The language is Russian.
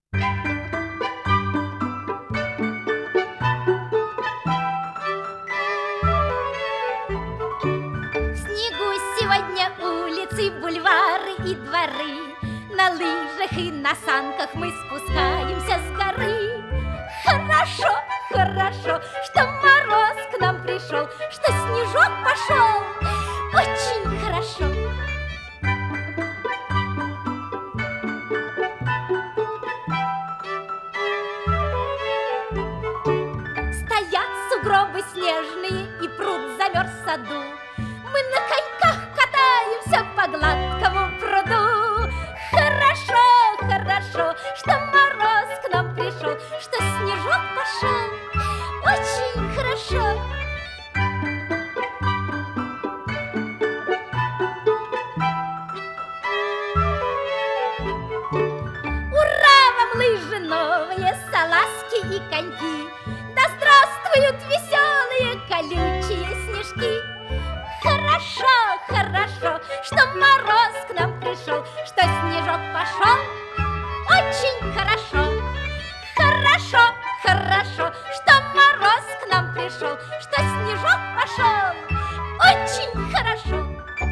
В снегу сегодня улицы, бульвары и дворы. На лыжах и на санках мы спускаемся с горы. Хорошо, хорошо, что мороз к нам пришел, что снежок пошел. Очень хорошо. Стоят сугробы снежные и пруд замерз в саду. Мы на коньках катаемся по гладкому пруду. Хорошо, хорошо, что мороз к нам пришел, что снежок пошел. Очень хорошо. Ура вам, лыжи новые, салазки и коньки! Да здравствуют веселые колючие снежки! Хорошо, хорошо, что мороз к нам пришел, что снежок пошел. Очень хорошо. Хорошо, хорошо, что мороз к нам пришел, что снежок пошел. Очень хорошо.